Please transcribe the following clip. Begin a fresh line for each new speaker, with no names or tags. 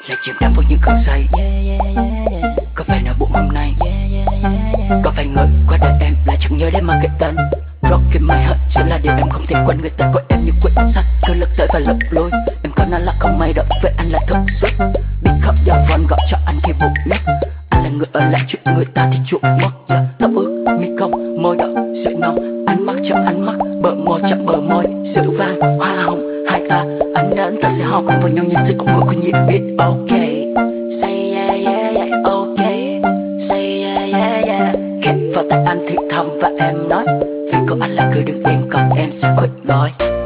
Lại chìm đắm vào những cơn say. Có phải nào buồn hôm nay? Có phải người qua đời em lại chẳng nhớ đến mà cái tên Broken my heart chỉ là điều em không thể quên. Người ta coi em như quyển sách cứ lật tới và lật lối. Em có nói là không may đâu với anh là thực xuất. Biết khóc do phone gọi cho anh khi buồn nhất. Anh là người ở lại chuyện người ta thì chuột mất. Giờ tóc ướt mi cong môi đỏ sợi nồng. Ánh mắt cho ánh mắt bờ môi chạm bờ môi. Sự vang hoa hồng hai ta anh đến ta sẽ hò cùng vào nhau nhìn thấy con người có nhịp biết. Ok say yeah yeah yeah ok say yeah yeah yeah. Khép vào tay anh thì thầm và em nói vì có anh là người được em còn em sẽ quên gọi.